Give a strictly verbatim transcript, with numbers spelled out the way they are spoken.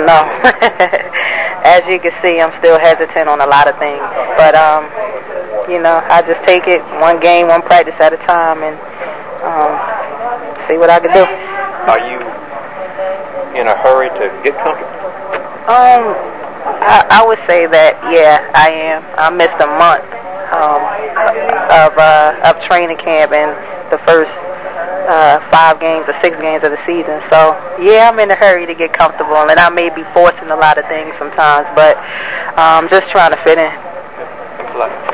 don't know. As you can see, I'm still hesitant on a lot of things. But, um, you know, I just take it one game, one practice at a time, and um, see what I can do. Are you in a hurry to get comfortable? Um, I, I would say that, yeah, I am. I missed a month um, of uh, of training camp and the first uh, five games or six games of the season. So, yeah, I'm in a hurry to get comfortable, and I may be forcing a lot of things sometimes, but um, just trying to fit in. Thanks a lot.